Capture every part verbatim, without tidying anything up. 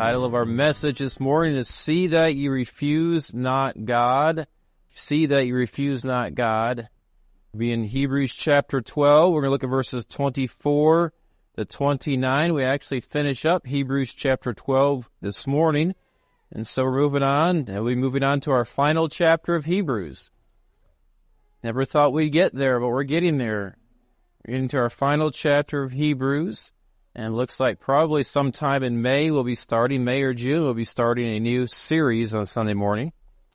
Title of our message this morning is See That You Refuse Not God. See That You Refuse Not God. We'll be in Hebrews chapter twelve. We're going to look at verses twenty-four to twenty-nine. We actually finish up Hebrews chapter twelve this morning. And so we're moving on. And we'll be moving on to our final chapter of Hebrews. Never thought we'd get there, but we're getting there. We're getting to our final chapter of Hebrews. And it looks like probably sometime in May we'll be starting, May or June, we'll be starting a new series on Sunday morning.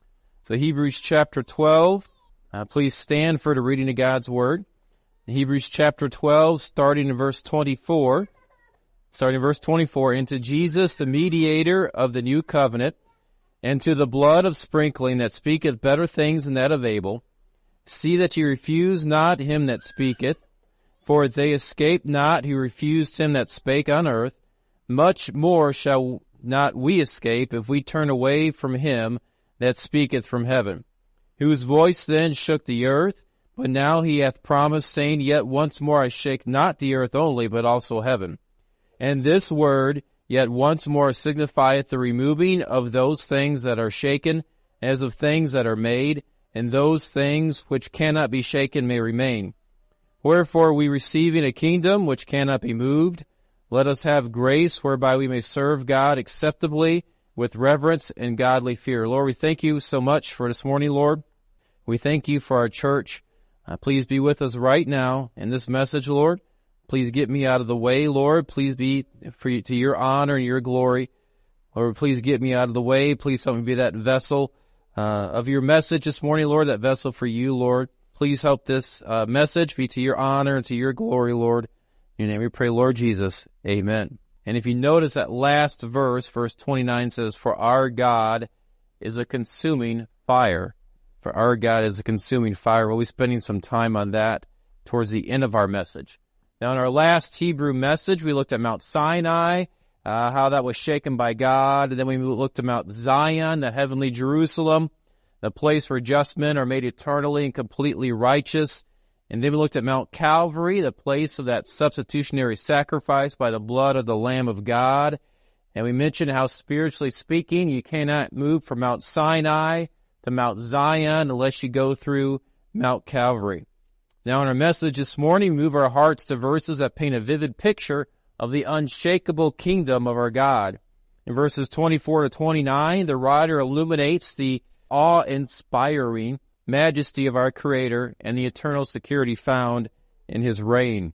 So Hebrews chapter twelve, uh, please stand for the reading of God's Word. Hebrews chapter twelve, starting in verse twenty-four. Starting in verse twenty-four, and to Jesus, the mediator of the new covenant, and to the blood of sprinkling that speaketh better things than that of Abel, see that ye refuse not him that speaketh, for if they escape not who refused him that spake on earth, much more shall not we escape if we turn away from him that speaketh from heaven, whose voice then shook the earth, but now he hath promised, saying, Yet once more I shake not the earth only, but also heaven. And this word, yet once more, signifieth the removing of those things that are shaken, as of things that are made, and those things which cannot be shaken may remain. Wherefore we receiving a kingdom which cannot be moved, let us have grace whereby we may serve God acceptably with reverence and godly fear. Lord, we thank you so much for this morning, Lord. We thank you for our church. Uh, please be with us right now in this message, Lord. Please get me out of the way, Lord. Please be for you, to your honor and your glory. Lord, please get me out of the way. Please help me be that vessel uh, of your message this morning, Lord, that vessel for you, Lord. Please help this uh, message be to your honor and to your glory, Lord. In your name we pray, Lord Jesus. Amen. And if you notice that last verse, verse twenty-nine says, For our God is a consuming fire. For our God is a consuming fire. We'll be spending some time on that towards the end of our message. Now, in our last Hebrew message, we looked at Mount Sinai, uh, how that was shaken by God. And then we looked at Mount Zion, the heavenly Jerusalem, the place where just men are made eternally and completely righteous. And then we looked at Mount Calvary, the place of that substitutionary sacrifice by the blood of the Lamb of God. And we mentioned how, spiritually speaking, you cannot move from Mount Sinai to Mount Zion unless you go through Mount Calvary. Now, in our message this morning, we move our hearts to verses that paint a vivid picture of the unshakable kingdom of our God. In verses twenty-four to twenty-nine, the writer illuminates the awe-inspiring majesty of our Creator and the eternal security found in His reign.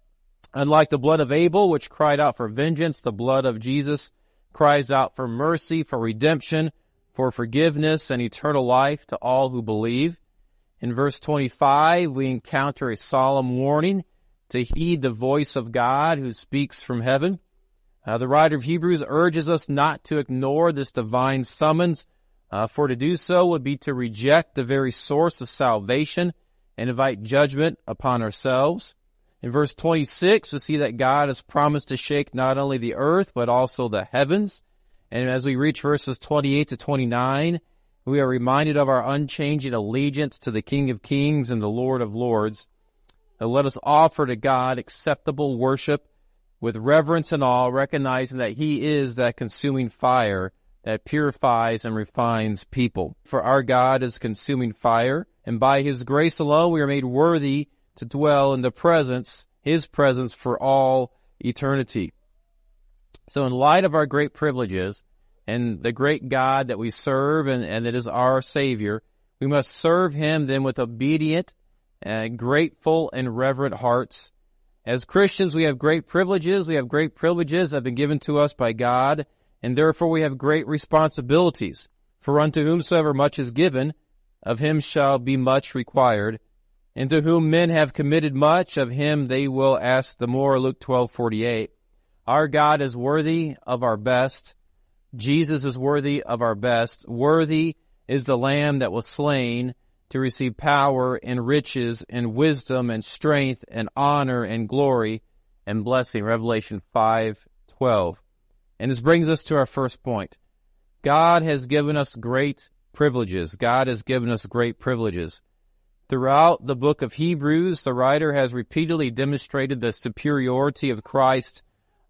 Unlike the blood of Abel, which cried out for vengeance, the blood of Jesus cries out for mercy, for redemption, for forgiveness, and eternal life to all who believe. In verse twenty-five, we encounter a solemn warning to heed the voice of God who speaks from heaven. Uh, the writer of Hebrews urges us not to ignore this divine summons, Uh, for to do so would be to reject the very source of salvation and invite judgment upon ourselves. In verse twenty-six, we see that God has promised to shake not only the earth, but also the heavens. And as we reach verses twenty-eight to twenty-nine, we are reminded of our unchanging allegiance to the King of Kings and the Lord of Lords. Now let us offer to God acceptable worship with reverence and awe, recognizing that He is that consuming fire that purifies and refines people. For our God is consuming fire, and by His grace alone we are made worthy to dwell in the presence, His presence for all eternity. So in light of our great privileges and the great God that we serve and, and that is our Savior, we must serve Him then with obedient, uh, grateful, and reverent hearts. As Christians, we have great privileges. We have great privileges that have been given to us by God, and therefore we have great responsibilities. For unto whomsoever much is given, of him shall be much required. And to whom men have committed much, of him they will ask the more. Luke twelve forty-eight. Our God is worthy of our best. Jesus is worthy of our best. Worthy is the Lamb that was slain to receive power and riches and wisdom and strength and honor and glory and blessing. Revelation five twelve. And this brings us to our first point. God has given us great privileges. God has given us great privileges. Throughout the book of Hebrews, the writer has repeatedly demonstrated the superiority of Christ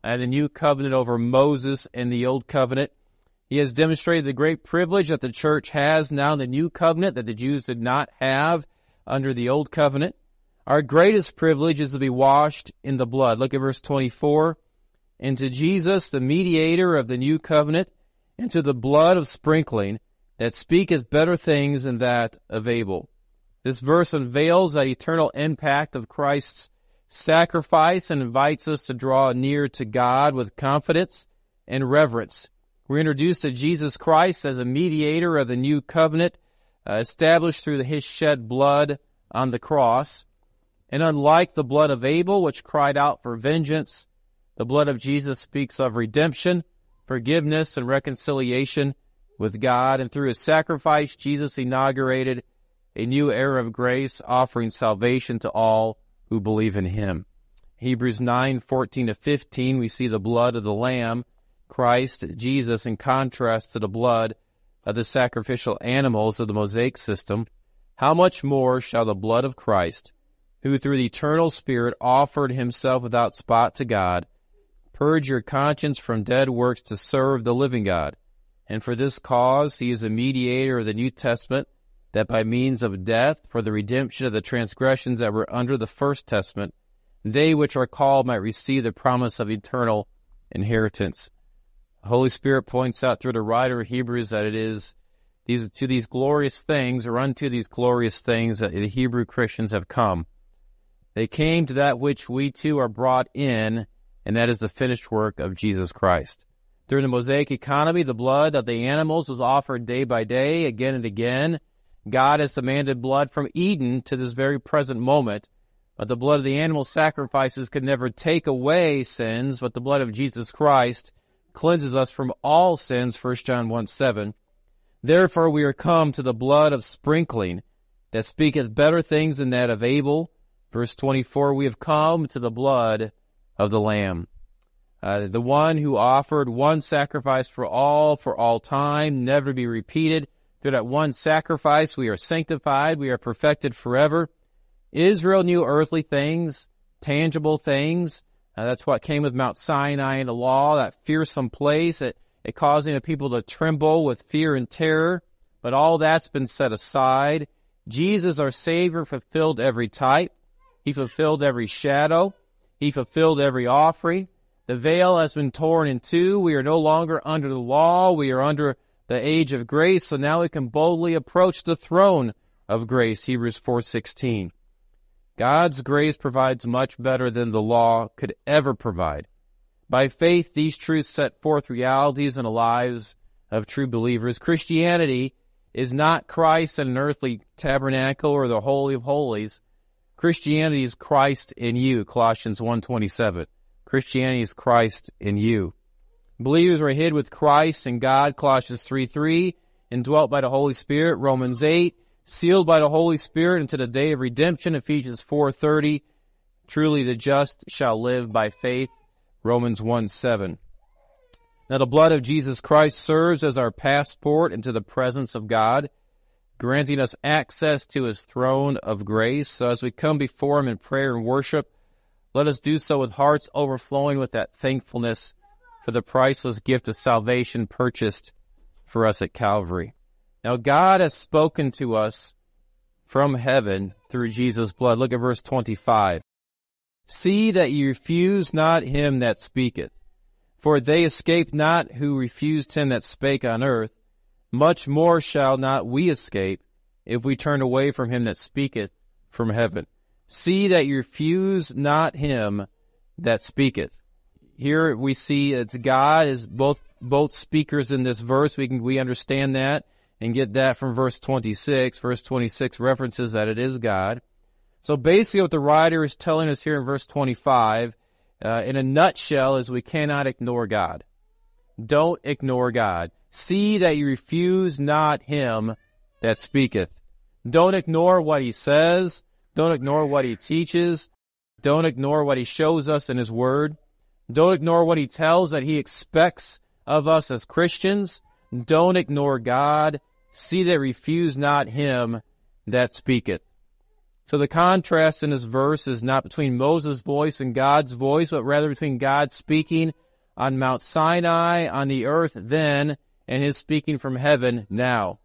and the new covenant over Moses in the old covenant. He has demonstrated the great privilege that the church has now in the new covenant that the Jews did not have under the old covenant. Our greatest privilege is to be washed in the blood. Look at verse twenty-four. And to Jesus, the mediator of the new covenant, and to the blood of sprinkling that speaketh better things than that of Abel. This verse unveils that eternal impact of Christ's sacrifice and invites us to draw near to God with confidence and reverence. We're introduced to Jesus Christ as a mediator of the new covenant, uh, established through his shed blood on the cross. And unlike the blood of Abel, which cried out for vengeance, the blood of Jesus speaks of redemption, forgiveness, and reconciliation with God. And through his sacrifice, Jesus inaugurated a new era of grace, offering salvation to all who believe in him. Hebrews nine, fourteen to fifteen, we see the blood of the Lamb, Christ, Jesus, in contrast to the blood of the sacrificial animals of the Mosaic system. How much more shall the blood of Christ, who through the eternal Spirit offered himself without spot to God, purge your conscience from dead works to serve the living God? And for this cause he is a mediator of the New Testament, that by means of death, for the redemption of the transgressions that were under the first testament, they which are called might receive the promise of eternal inheritance. The Holy Spirit points out through the writer of Hebrews that it is these to these glorious things, or unto these glorious things, that the Hebrew Christians have come. They came to that which we too are brought in, and that is the finished work of Jesus Christ. During the Mosaic economy, the blood of the animals was offered day by day, again and again. God has demanded blood from Eden to this very present moment, but the blood of the animal sacrifices could never take away sins, but the blood of Jesus Christ cleanses us from all sins, First John one seven. Therefore we are come to the blood of sprinkling, that speaketh better things than that of Abel. Verse twenty-four, we have come to the blood of the Lamb. Uh, the one who offered one sacrifice for all, for all time, never to be repeated. Through that one sacrifice, we are sanctified, we are perfected forever. Israel knew earthly things, tangible things. Uh, that's what came with Mount Sinai and the law, that fearsome place, it, it causing the people to tremble with fear and terror. But all that's been set aside. Jesus, our Savior, fulfilled every type. He fulfilled every shadow. He fulfilled every offering. The veil has been torn in two. We are no longer under the law. We are under the age of grace, so now we can boldly approach the throne of grace, Hebrews four sixteen. God's grace provides much better than the law could ever provide. By faith, these truths set forth realities in the lives of true believers. Christianity is not Christ in an earthly tabernacle or the Holy of Holies. Christianity is Christ in you, Colossians one twenty-seven. Christianity is Christ in you. Believers are hid with Christ in God, Colossians three three, indwelt by the Holy Spirit, Romans eight, sealed by the Holy Spirit unto the day of redemption, Ephesians four thirty. Truly the just shall live by faith, Romans one seven. Now the blood of Jesus Christ serves as our passport into the presence of God, granting us access to his throne of grace. So as we come before him in prayer and worship, let us do so with hearts overflowing with that thankfulness for the priceless gift of salvation purchased for us at Calvary. Now God has spoken to us from heaven through Jesus' blood. Look at verse twenty-five. See that ye refuse not him that speaketh. For they escaped not who refused him that spake on earth. Much more shall not we escape, if we turn away from him that speaketh from heaven. See that ye refuse not him that speaketh. Here we see it's God is both both speakers in this verse. We can we understand that and get that from verse twenty-six. Verse twenty-six references that it is God. So basically what the writer is telling us here in verse twenty-five, uh, in a nutshell, is we cannot ignore God. Don't ignore God. See that you refuse not him that speaketh. Don't ignore what he says. Don't ignore what he teaches. Don't ignore what he shows us in his word. Don't ignore what he tells that he expects of us as Christians. Don't ignore God. See that refuse not him that speaketh. So the contrast in this verse is not between Moses' voice and God's voice, but rather between God speaking on Mount Sinai, on the earth then, and his speaking from heaven now.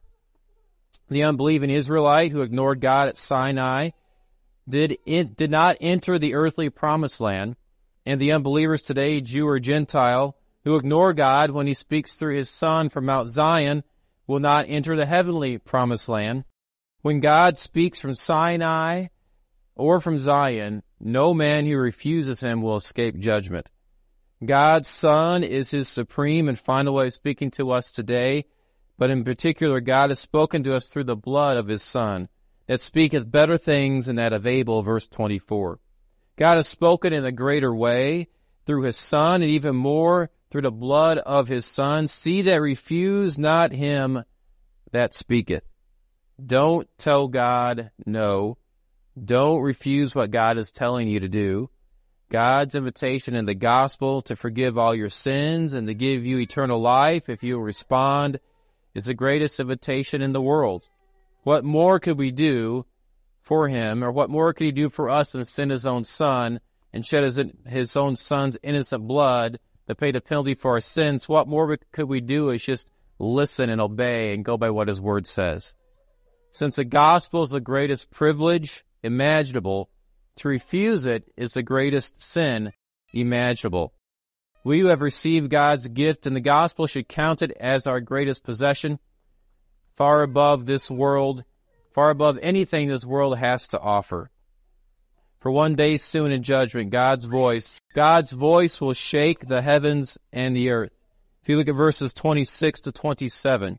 The unbelieving Israelite who ignored God at Sinai did, in, did not enter the earthly promised land, and the unbelievers today, Jew or Gentile, who ignore God when he speaks through his Son from Mount Zion, will not enter the heavenly promised land. When God speaks from Sinai or from Zion, no man who refuses him will escape judgment. God's Son is his supreme and final way of speaking to us today, but in particular, God has spoken to us through the blood of his Son, that speaketh better things than that of Abel, verse twenty-four. God has spoken in a greater way through his Son, and even more through the blood of his Son. See that refuse not him that speaketh. Don't tell God no. Don't refuse what God is telling you to do. God's invitation in the gospel to forgive all your sins and to give you eternal life if you respond is the greatest invitation in the world. What more could we do for him, or what more could he do for us than send his own Son and shed his, his own Son's innocent blood to pay the penalty for our sins? What more could we do is just listen and obey and go by what his word says. Since the gospel is the greatest privilege imaginable, to refuse it is the greatest sin imaginable. We who have received God's gift in the gospel should count it as our greatest possession, far above this world, far above anything this world has to offer. For one day soon in judgment, God's voice, God's voice will shake the heavens and the earth. If you look at verses twenty-six to twenty-seven,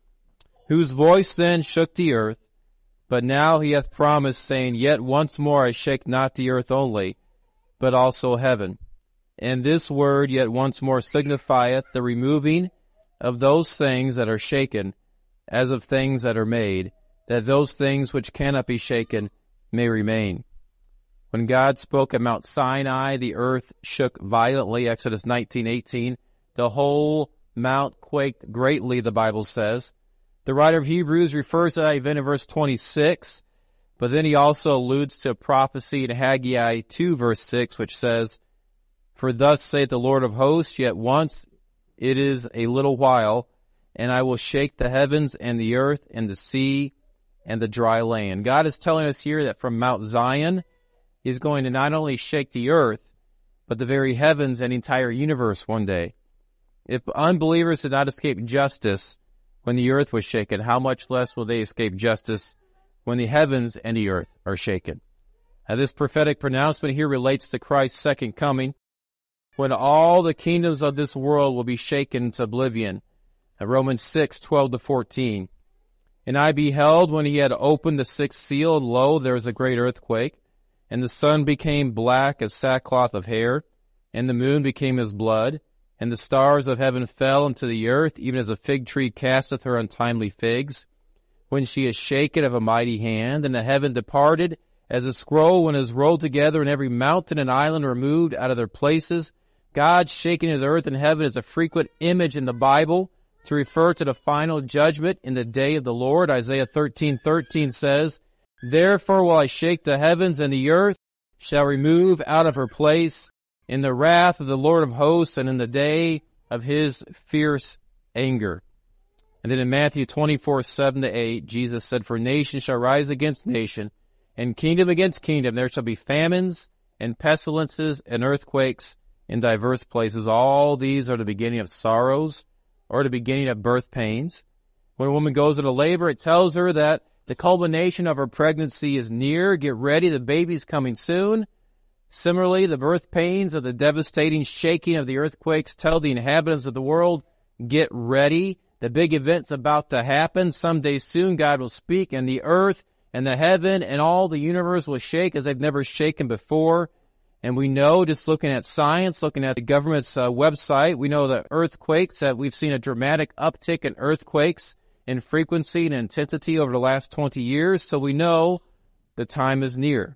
whose voice then shook the earth, but now he hath promised, saying, Yet once more I shake not the earth only, but also heaven. And this word yet once more signifieth the removing of those things that are shaken, as of things that are made, that those things which cannot be shaken may remain. When God spoke at Mount Sinai, the earth shook violently, Exodus nineteen eighteen. The whole mount quaked greatly, the Bible says. The writer of Hebrews refers to that event in verse twenty-six, but then he also alludes to a prophecy in Haggai two, verse six, which says, For thus saith the Lord of hosts, yet once it is a little while, and I will shake the heavens and the earth and the sea and the dry land. God is telling us here that from Mount Zion, he's going to not only shake the earth, but the very heavens and entire universe one day. If unbelievers did not escape justice when the earth was shaken, how much less will they escape justice when the heavens and the earth are shaken? Now, this prophetic pronouncement here relates to Christ's second coming, when all the kingdoms of this world will be shaken to oblivion. Romans six, twelve to fourteen. And I beheld when he had opened the sixth seal, and lo, there was a great earthquake, and the sun became black as sackcloth of hair, and the moon became as blood, and the stars of heaven fell into the earth, even as a fig tree casteth her untimely figs, when she is shaken of a mighty hand, and the heaven departed, as a scroll when it is rolled together, and every mountain and island removed out of their places. God shaking of the earth and heaven is a frequent image in the Bible to refer to the final judgment in the day of the Lord. Isaiah thirteen thirteen says, Therefore will I shake the heavens, and the earth shall remove out of her place in the wrath of the Lord of hosts, and in the day of his fierce anger. And then in Matthew twenty-four, seven to eight, Jesus said, For nation shall rise against nation, and kingdom against kingdom. There shall be famines, and pestilences, and earthquakes in diverse places. All these are the beginning of sorrows, or the beginning of birth pains. When a woman goes into labor, it tells her that the culmination of her pregnancy is near. Get ready, the baby's coming soon. Similarly, the birth pains of the devastating shaking of the earthquakes tell the inhabitants of the world, get ready. The big event's about to happen. Someday soon God will speak, and the earth and the heaven and all the universe will shake as they've never shaken before. And we know, just looking at science, looking at the government's uh, website, we know that earthquakes, that we've seen a dramatic uptick in earthquakes in frequency and intensity over the last twenty years. So we know the time is near.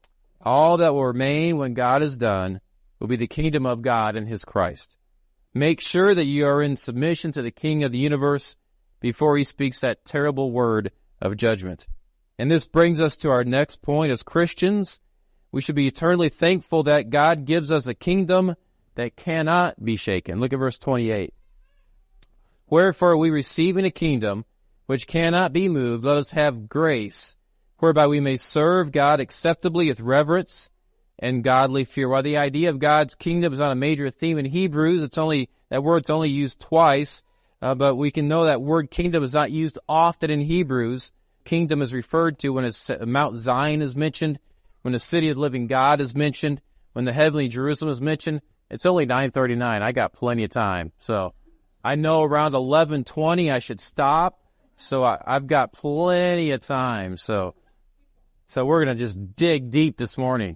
All that will remain when God is done will be the kingdom of God and his Christ. Make sure that you are in submission to the King of the universe before he speaks that terrible word of judgment. And this brings us to our next point. As Christians, we should be eternally thankful that God gives us a kingdom that cannot be shaken. Look at verse twenty-eight. Wherefore we receiving a kingdom which cannot be moved, let us have grace, whereby we may serve God acceptably with reverence and godly fear. While the idea of God's kingdom is not a major theme in Hebrews, it's only that word's only used twice, uh, but we can know that word kingdom is not used often in Hebrews. Kingdom is referred to when it's, Mount Zion is mentioned, when the city of the living God is mentioned, when the heavenly Jerusalem is mentioned. It's only nine thirty-nine. I got plenty of time. So I know around eleven twenty I should stop. So I, I've got plenty of time. So, so we're going to just dig deep this morning.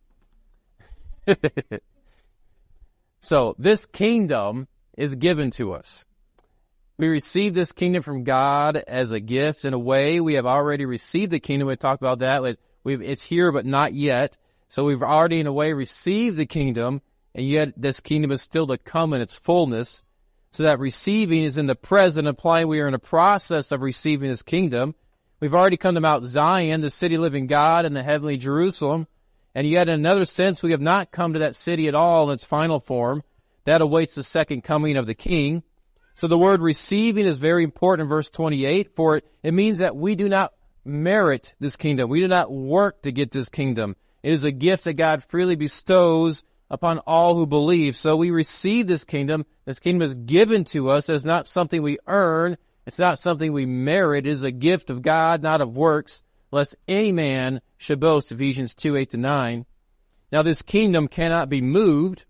So this kingdom is given to us. We receive this kingdom from God as a gift. In a way, we have already received the kingdom. We talked about that. We've, it's here, but not yet. So we've already, in a way, received the kingdom, and yet this kingdom is still to come in its fullness. So that receiving is in the present, implying we are in a process of receiving this kingdom. We've already come to Mount Zion, the city of the living God, and the heavenly Jerusalem. And yet, in another sense, we have not come to that city at all in its final form. That awaits the second coming of the King. So the word receiving is very important in verse twenty-eight, for it, it means that we do not merit this kingdom. We do not work to get this kingdom. It is a gift that God freely bestows upon all who believe. So we receive this kingdom. This kingdom is given to us. It's not something we earn. It's not something we merit. It is a gift of God, not of works, lest any man should boast, Ephesians two, eight to nine. Now this kingdom cannot be moved.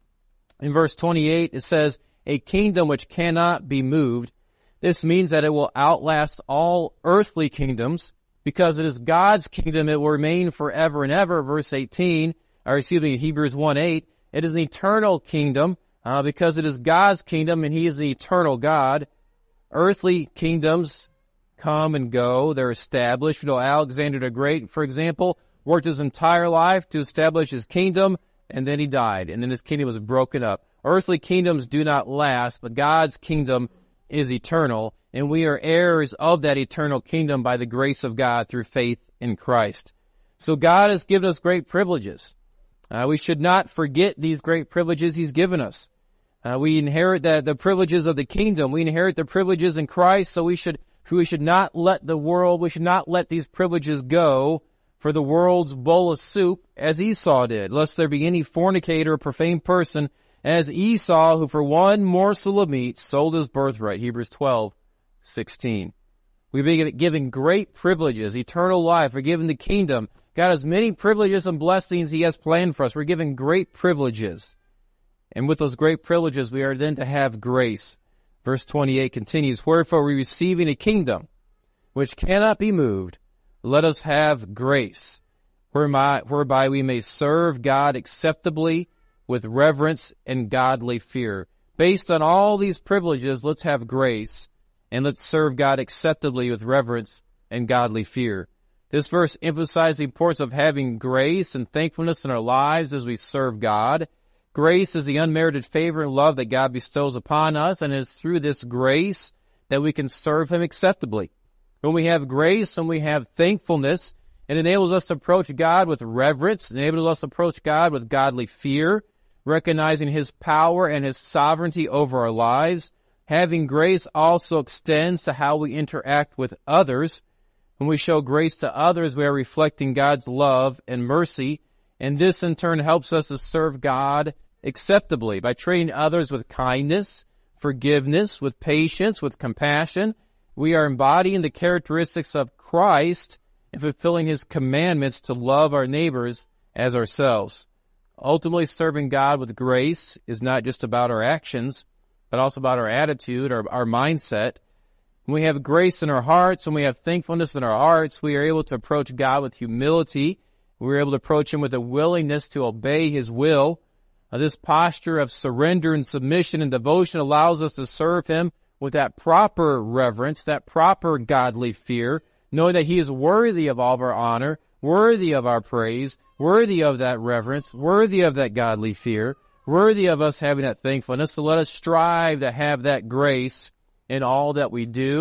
In verse twenty-eight, it says, a kingdom which cannot be moved. This means that it will outlast all earthly kingdoms. Because it is God's kingdom, it will remain forever and ever. Verse eighteen, or excuse me, Hebrews one eight, it is an eternal kingdom, uh, because it is God's kingdom and He is the eternal God. Earthly kingdoms come and go. They're established. You know, Alexander the Great, for example, worked his entire life to establish his kingdom, and then he died, and then his kingdom was broken up. Earthly kingdoms do not last, but God's kingdom is eternal, and we are heirs of that eternal kingdom by the grace of God through faith in Christ. So God has given us great privileges. Uh, we should not forget these great privileges He's given us. Uh, we inherit the, the privileges of the kingdom. We inherit the privileges in Christ, so we should we should not let the world, we should not let these privileges go for the world's bowl of soup, as Esau did, lest there be any fornicator or profane person, as Esau, who for one morsel of meat sold his birthright, Hebrews twelve sixteen. We've been given great privileges, eternal life. We're given the kingdom. God has many privileges and blessings He has planned for us. We're given great privileges. And with those great privileges, we are then to have grace. Verse twenty-eight continues, wherefore we receiving a kingdom which cannot be moved, let us have grace, whereby, whereby we may serve God acceptably with reverence and godly fear. Based on all these privileges, let's have grace, and let's serve God acceptably with reverence and godly fear. This verse emphasizes the importance of having grace and thankfulness in our lives as we serve God. Grace is the unmerited favor and love that God bestows upon us, and it is through this grace that we can serve Him acceptably. When we have grace and we have thankfulness, it enables us to approach God with reverence, it enables us to approach God with godly fear, recognizing His power and His sovereignty over our lives. Having grace also extends to how we interact with others. When we show grace to others, we are reflecting God's love and mercy, and this in turn helps us to serve God acceptably by treating others with kindness, forgiveness, with patience, with compassion. We are embodying the characteristics of Christ and fulfilling His commandments to love our neighbors as ourselves. Ultimately, serving God with grace is not just about our actions, but also about our attitude, our, our mindset. When we have grace in our hearts, when we have thankfulness in our hearts, we are able to approach God with humility. We are able to approach Him with a willingness to obey His will. Uh, this posture of surrender and submission and devotion allows us to serve Him with that proper reverence, that proper godly fear, knowing that He is worthy of all of our honor, worthy of our praise, worthy of that reverence, worthy of that godly fear, worthy of us having that thankfulness. So let us strive to have that grace in all that we do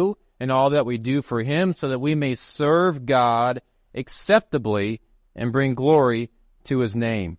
in all that we do for him, so that we may serve God acceptably and bring glory to his name.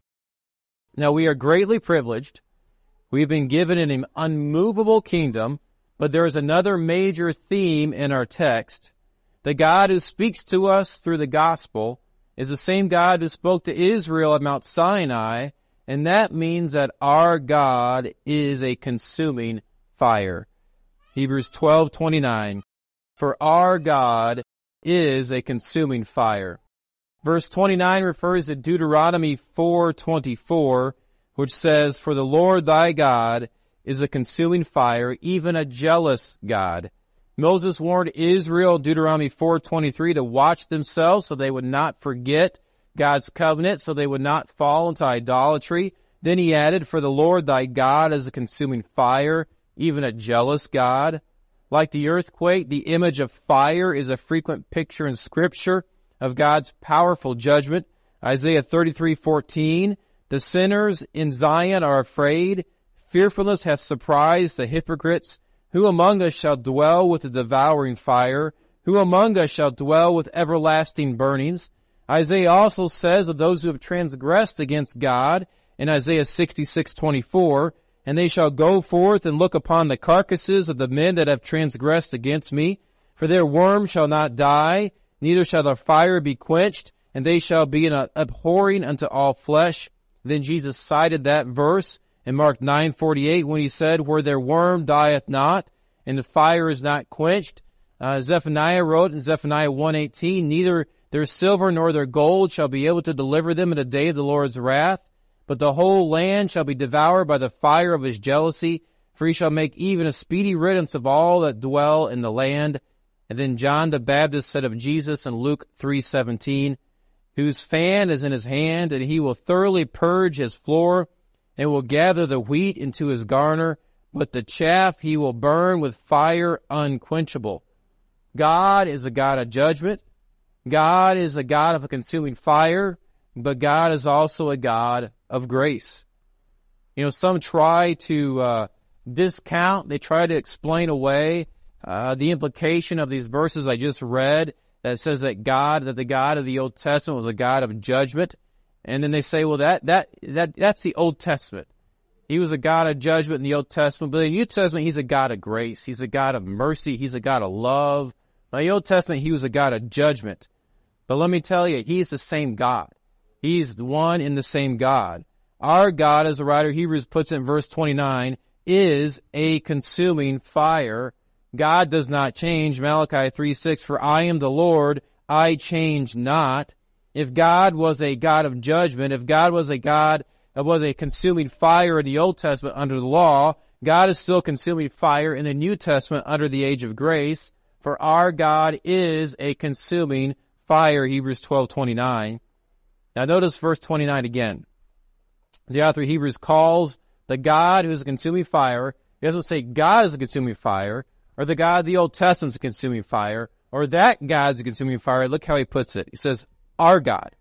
Now we are greatly privileged. We've been given an unmovable kingdom, but there is another major theme in our text. The God who speaks to us through the gospel is the same God who spoke to Israel at Mount Sinai, and that means that our God is a consuming fire. Hebrews twelve twenty-nine. For our God is a consuming fire. Verse twenty-nine refers to Deuteronomy four twenty-four, which says, For the Lord thy God is a consuming fire, even a jealous God. Moses warned Israel, Deuteronomy four twenty-three, to watch themselves so they would not forget God's covenant, so they would not fall into idolatry. Then he added, For the Lord thy God is a consuming fire, even a jealous God. Like the earthquake, the image of fire is a frequent picture in Scripture of God's powerful judgment. Isaiah thirty-three fourteen, The sinners in Zion are afraid. Fearfulness hath surprised the hypocrites. Who among us shall dwell with the devouring fire? Who among us shall dwell with everlasting burnings? Isaiah also says of those who have transgressed against God in Isaiah sixty-six twenty-four, And they shall go forth and look upon the carcasses of the men that have transgressed against me. For their worm shall not die, neither shall their fire be quenched, and they shall be an abhorring unto all flesh. Then Jesus cited that verse in Mark nine forty-eight when he said, Where their worm dieth not, and the fire is not quenched. Uh, Zephaniah wrote in Zephaniah one eighteen, Neither their silver nor their gold shall be able to deliver them in the day of the Lord's wrath. But the whole land shall be devoured by the fire of his jealousy, for he shall make even a speedy riddance of all that dwell in the land. And then John the Baptist said of Jesus in Luke three seventeen, Whose fan is in his hand, and he will thoroughly purge his floor, and will gather the wheat into his garner, but the chaff he will burn with fire unquenchable. God is a God of judgment. God is a God of a consuming fire, but God is also a God of grace. You know, some try to uh, discount, they try to explain away uh, the implication of these verses I just read that says that God, that the God of the Old Testament was a God of judgment. And then they say, well, that that that that's the Old Testament. He was a God of judgment in the Old Testament, but in the New Testament, he's a God of grace. He's a God of mercy. He's a God of love. In the Old Testament, he was a God of judgment. But let me tell you, he's the same God. He's the one in the same God. Our God, as the writer of Hebrews puts it in verse twenty-nine, is a consuming fire. God does not change. Malachi three six, For I am the Lord, I change not. If God was a God of judgment, if God was a God that was a consuming fire in the Old Testament under the law, God is still consuming fire in the New Testament under the age of grace. For our God is a consuming fire, Hebrews twelve twenty-nine. Now notice verse twenty-nine again. The author of Hebrews calls the God who is a consuming fire. He doesn't say God is a consuming fire, or the God of the Old Testament is a consuming fire, or that God's a consuming fire. Look how he puts it. He says, our God.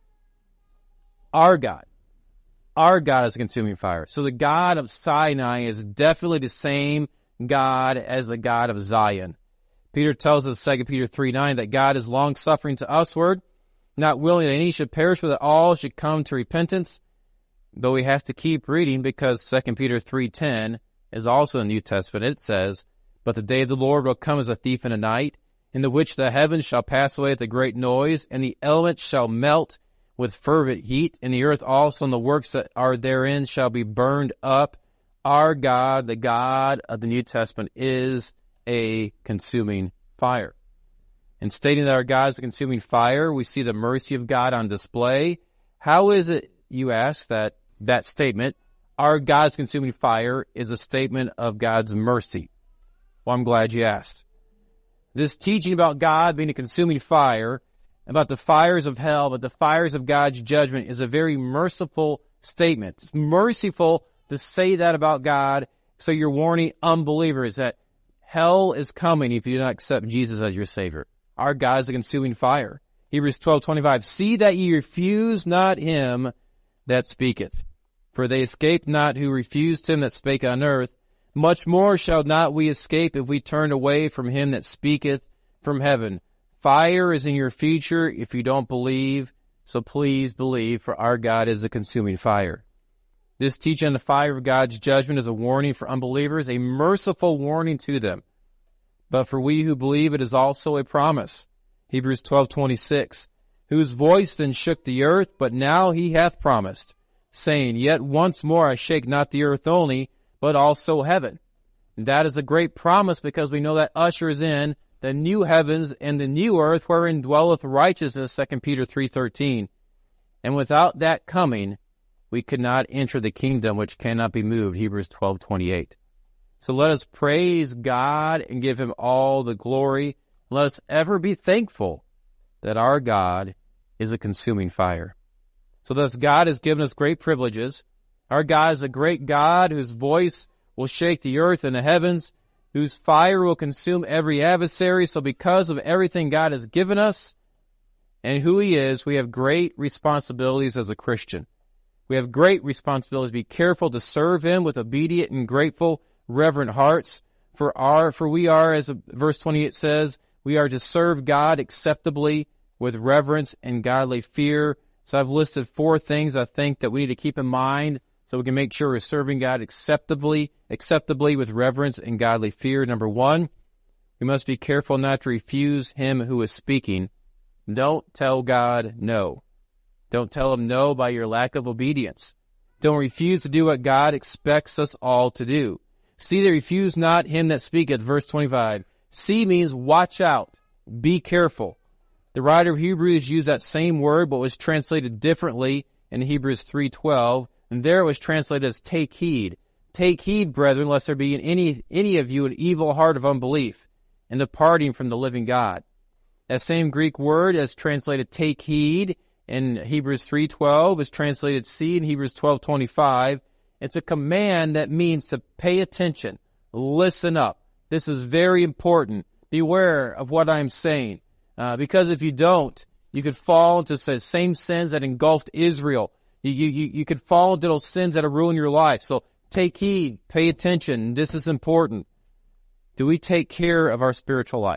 Our God. Our God is a consuming fire. So the God of Sinai is definitely the same God as the God of Zion. Peter tells us in Second Peter three nine that God is long-suffering to usward, not willing that any should perish, but that all should come to repentance. But we have to keep reading because Second Peter three ten is also in the New Testament. It says, But the day of the Lord will come as a thief in the night, in the which the heavens shall pass away with a great noise, and the elements shall melt with fervent heat, and the earth also and the works that are therein shall be burned up. Our God, the God of the New Testament, is a consuming fire. In stating that our God is a consuming fire, we see the mercy of God on display. How is it, you ask, that that statement, our God's consuming fire, is a statement of God's mercy? Well, I'm glad you asked. This teaching about God being a consuming fire, about the fires of hell, but the fires of God's judgment, is a very merciful statement. It's merciful to say that about God, so you're warning unbelievers that hell is coming if you do not accept Jesus as your Savior. Our God is a consuming fire. Hebrews twelve twenty-five, See that ye refuse not him that speaketh. For they escaped not who refused him that spake on earth. Much more shall not we escape if we turn away from him that speaketh, from heaven. Fire is in your future if you don't believe, so please believe, for our God is a consuming fire. This teaching on the fire of God's judgment is a warning for unbelievers, a merciful warning to them. But for we who believe, it is also a promise. Hebrews twelve twenty-six, whose voice then shook the earth, but now he hath promised, saying, Yet once more I shake not the earth only, but also heaven. And that is a great promise, because we know that ushers in the new heavens and the new earth wherein dwelleth righteousness, Second Peter three thirteen. And without that coming, we could not enter the kingdom which cannot be moved, Hebrews twelve twenty-eight. So let us praise God and give him all the glory. Let us ever be thankful that our God is a consuming fire. So thus God has given us great privileges. Our God is a great God whose voice will shake the earth and the heavens, whose fire will consume every adversary. So because of everything God has given us and who he is, we have great responsibilities as a Christian. We have great responsibilities. Be careful to serve him with obedient and grateful, reverent hearts. For our, for we are, as verse twenty-eight says, we are to serve God acceptably with reverence and godly fear. So I've listed four things I think that we need to keep in mind so we can make sure we're serving God acceptably, acceptably with reverence and godly fear. Number one, we must be careful not to refuse him who is speaking. Don't tell God no. Don't tell him no by your lack of obedience. Don't refuse to do what God expects us all to do. See that refuse not him that speaketh, verse twenty-five. See means watch out, be careful. The writer of Hebrews used that same word, but was translated differently in Hebrews three twelve, and there it was translated as take heed. Take heed, brethren, lest there be in any, any of you an evil heart of unbelief, and departing from the living God. That same Greek word as translated take heed in Hebrews three twelve is translated see in Hebrews twelve twenty-five. It's a command that means to pay attention, listen up. This is very important. Beware of what I'm saying. Uh, because if you don't, you could fall into the same sins that engulfed Israel. You, you, you could fall into those sins that have ruined your life. So take heed, pay attention. This is important. Do we take care of our spiritual life?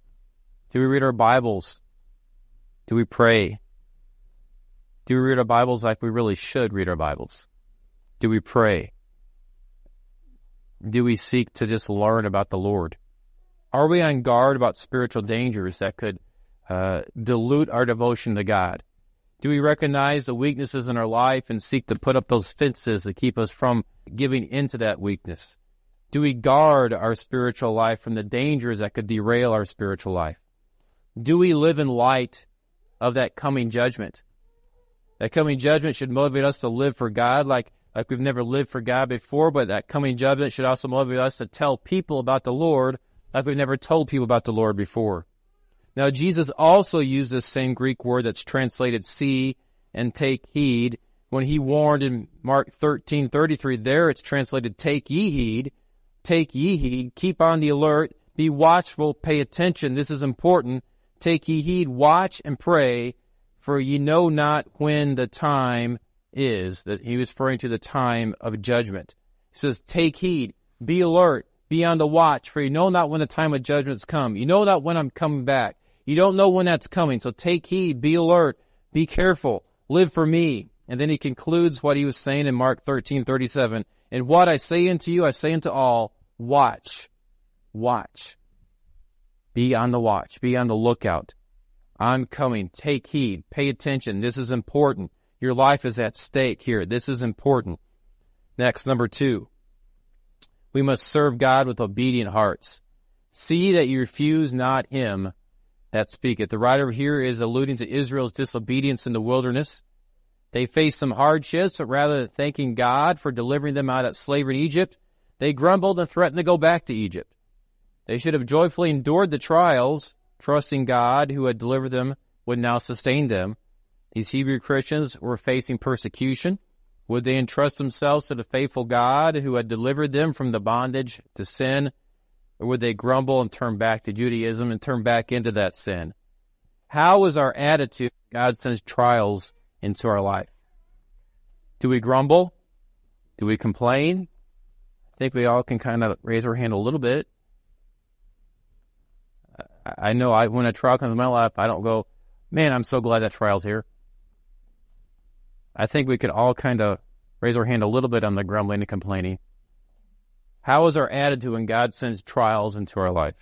Do we read our Bibles? Do we pray? Do we read our Bibles like we really should read our Bibles? Do we pray? Do we seek to just learn about the Lord? Are we on guard about spiritual dangers that could uh, dilute our devotion to God? Do we recognize the weaknesses in our life and seek to put up those fences that keep us from giving into that weakness? Do we guard our spiritual life from the dangers that could derail our spiritual life? Do we live in light of that coming judgment? That coming judgment should motivate us to live for God like, like we've never lived for God before, but that coming judgment should also motivate us to tell people about the Lord like we've never told people about the Lord before. Now, Jesus also used this same Greek word that's translated see and take heed. When he warned in Mark thirteen thirty-three, there it's translated take ye heed, take ye heed, keep on the alert, be watchful, pay attention. This is important. Take ye heed, watch and pray, for ye know not when the time is. That he was referring to the time of judgment. He says, take heed, be alert, be on the watch, for you know not when the time of judgment's come. You know not when I'm coming back. You don't know when that's coming. So take heed, be alert, be careful, live for me. And then he concludes what he was saying in Mark thirteen thirty-seven. And what I say unto you, I say unto all, watch, watch. Be on the watch, be on the lookout. I'm coming, take heed, pay attention. This is important. Your life is at stake here. This is important. Next, number two. We must serve God with obedient hearts. See that you refuse not him that speaketh. The writer here is alluding to Israel's disobedience in the wilderness. They faced some hardships, but rather than thanking God for delivering them out of slavery in Egypt, they grumbled and threatened to go back to Egypt. They should have joyfully endured the trials, trusting God who had delivered them would now sustain them. These Hebrew Christians were facing persecution. Would they entrust themselves to the faithful God who had delivered them from the bondage to sin? Or would they grumble and turn back to Judaism and turn back into that sin? How is our attitude when God sends trials into our life? Do we grumble? Do we complain? I think we all can kind of raise our hand a little bit. I know I when a trial comes in my life, I don't go, man, I'm so glad that trial's here. I think we could all kind of raise our hand a little bit on the grumbling and complaining. How is our attitude when God sends trials into our life?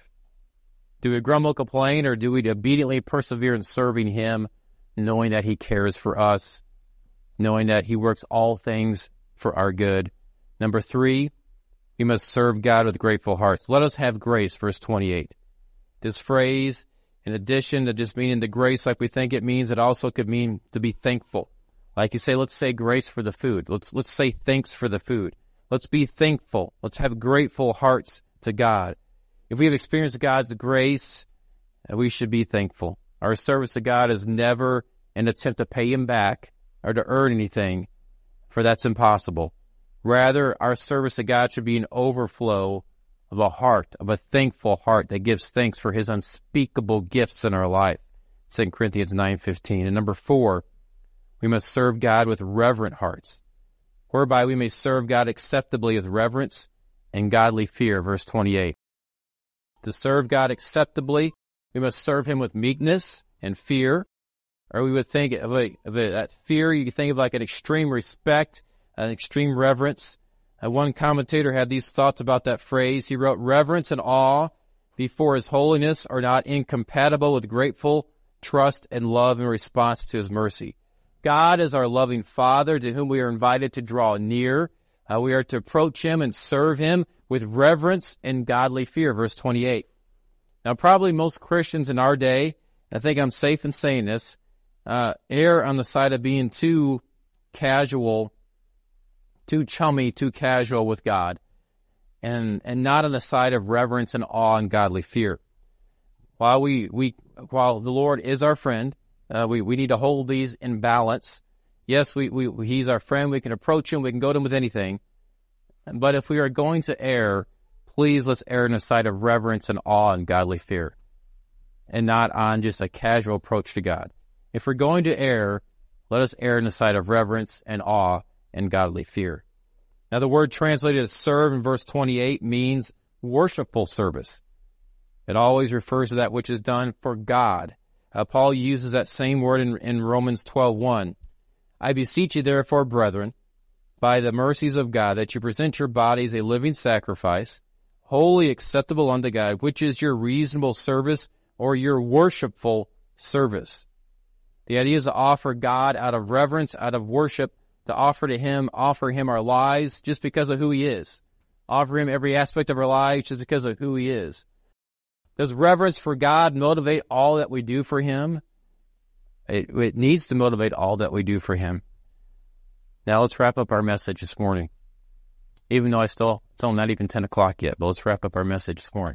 Do we grumble, complain, or do we obediently persevere in serving Him, knowing that He cares for us, knowing that He works all things for our good? Number three, we must serve God with grateful hearts. Let us have grace, verse twenty-eight. This phrase, in addition to just meaning the grace like we think it means, it also could mean to be thankful. Like you say, let's say grace for the food. Let's let's say thanks for the food. Let's be thankful. Let's have grateful hearts to God. If we have experienced God's grace, we should be thankful. Our service to God is never an attempt to pay Him back or to earn anything, for that's impossible. Rather, our service to God should be an overflow of a heart, of a thankful heart that gives thanks for His unspeakable gifts in our life. Second Corinthians nine fifteen. And number four, we must serve God with reverent hearts, whereby we may serve God acceptably with reverence and godly fear, verse twenty-eight. To serve God acceptably, we must serve Him with meekness and fear, or we would think of, a, of a, that fear, you could think of like an extreme respect, an extreme reverence. Uh, one commentator had these thoughts about that phrase. He wrote, reverence and awe before His holiness are not incompatible with grateful trust and love in response to His mercy. God is our loving Father to whom we are invited to draw near. Uh, we are to approach Him and serve Him with reverence and godly fear, verse twenty-eight. Now, probably most Christians in our day, I think I'm safe in saying this, uh, err on the side of being too casual, too chummy, too casual with God, and and not on the side of reverence and awe and godly fear. While we we while the Lord is our friend, uh, we we need to hold these in balance. Yes, we we He's our friend. We can approach Him. We can go to Him with anything. But if we are going to err, please let's err on the side of reverence and awe and godly fear, and not on just a casual approach to God. If we're going to err, let us err on the side of reverence and awe and godly fear. Now, the word translated as serve in verse twenty-eight means worshipful service. It always refers to that which is done for God. Uh, Paul uses that same word in, in Romans twelve one. I beseech you, therefore, brethren, by the mercies of God, that you present your bodies a living sacrifice, wholly acceptable unto God, which is your reasonable service or your worshipful service. The idea is to offer God out of reverence, out of worship, to offer to Him, offer Him our lives just because of who He is. Offer Him every aspect of our lives just because of who He is. Does reverence for God motivate all that we do for Him? It, it needs to motivate all that we do for Him. Now let's wrap up our message this morning. Even though I still, it's only not even ten o'clock yet, but let's wrap up our message this morning.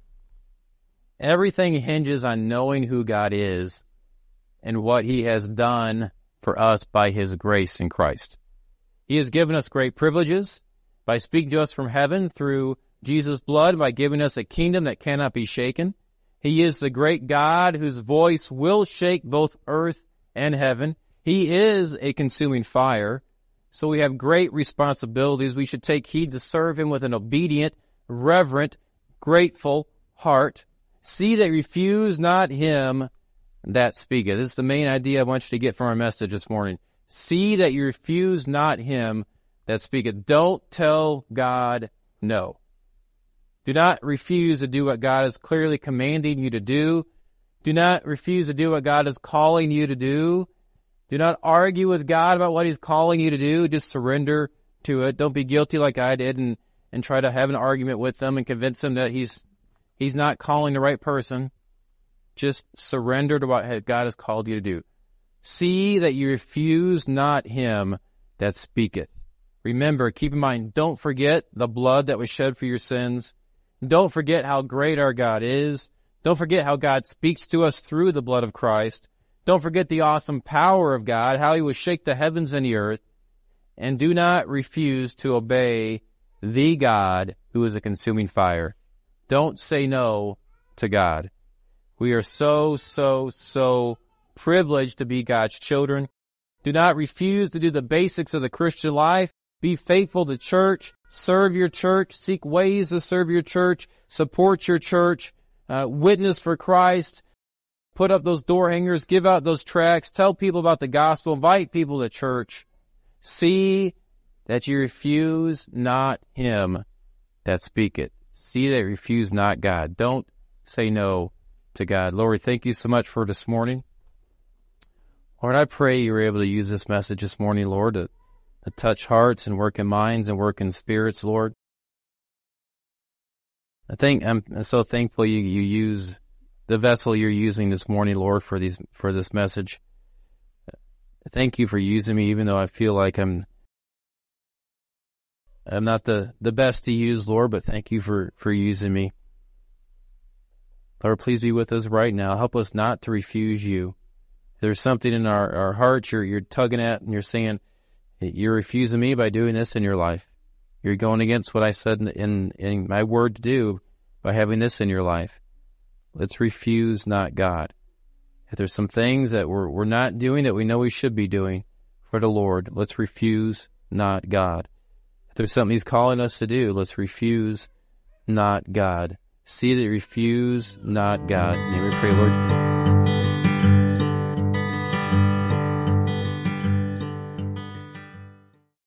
Everything hinges on knowing who God is and what He has done for us by His grace in Christ. He has given us great privileges by speaking to us from heaven through Jesus' blood, by giving us a kingdom that cannot be shaken. He is the great God whose voice will shake both earth and heaven. He is a consuming fire. So we have great responsibilities. We should take heed to serve Him with an obedient, reverent, grateful heart. See that refuse not him that speaketh. This is the main idea I want you to get from our message this morning. See that you refuse not him that speaketh. Don't tell God no. Do not refuse to do what God is clearly commanding you to do. Do not refuse to do what God is calling you to do. Do not argue with God about what He's calling you to do. Just surrender to it. Don't be guilty like I did and, and try to have an argument with Him and convince Him that He's He's not calling the right person. Just surrender to what God has called you to do. See that you refuse not Him that speaketh. Remember, keep in mind, don't forget the blood that was shed for your sins. Don't forget how great our God is. Don't forget how God speaks to us through the blood of Christ. Don't forget the awesome power of God, how He will shake the heavens and the earth. And do not refuse to obey the God who is a consuming fire. Don't say no to God. We are so, so, so privileged to be God's children. Do not refuse to do the basics of the Christian life. Be faithful to church. Serve your church. Seek ways to serve your church. Support your church. uh, witness for Christ, put up those door hangers, give out those tracts, tell people about the gospel, invite people to church. See that you refuse not him that speaketh. See that you refuse not God. Don't say no to God. Lord, thank you so much for this morning. Lord, I pray you were able to use this message this morning, Lord, to, to touch hearts and work in minds and work in spirits, Lord. I think I'm, I'm so thankful you, you use the vessel you're using this morning, Lord, for these for this message. Thank you for using me, even though I feel like I'm I'm not the, the best to use, Lord, but thank you for, for using me. Lord, please be with us right now. Help us not to refuse you. If there's something in our, our hearts you're, you're tugging at and you're saying, you're refusing me by doing this in your life. You're going against what I said in, in, in my word to do by having this in your life. Let's refuse not God. If there's some things that we're, we're not doing that we know we should be doing for the Lord, let's refuse not God. If there's something he's calling us to do, let's refuse not God. See that you refuse not God. In your name we pray, Lord.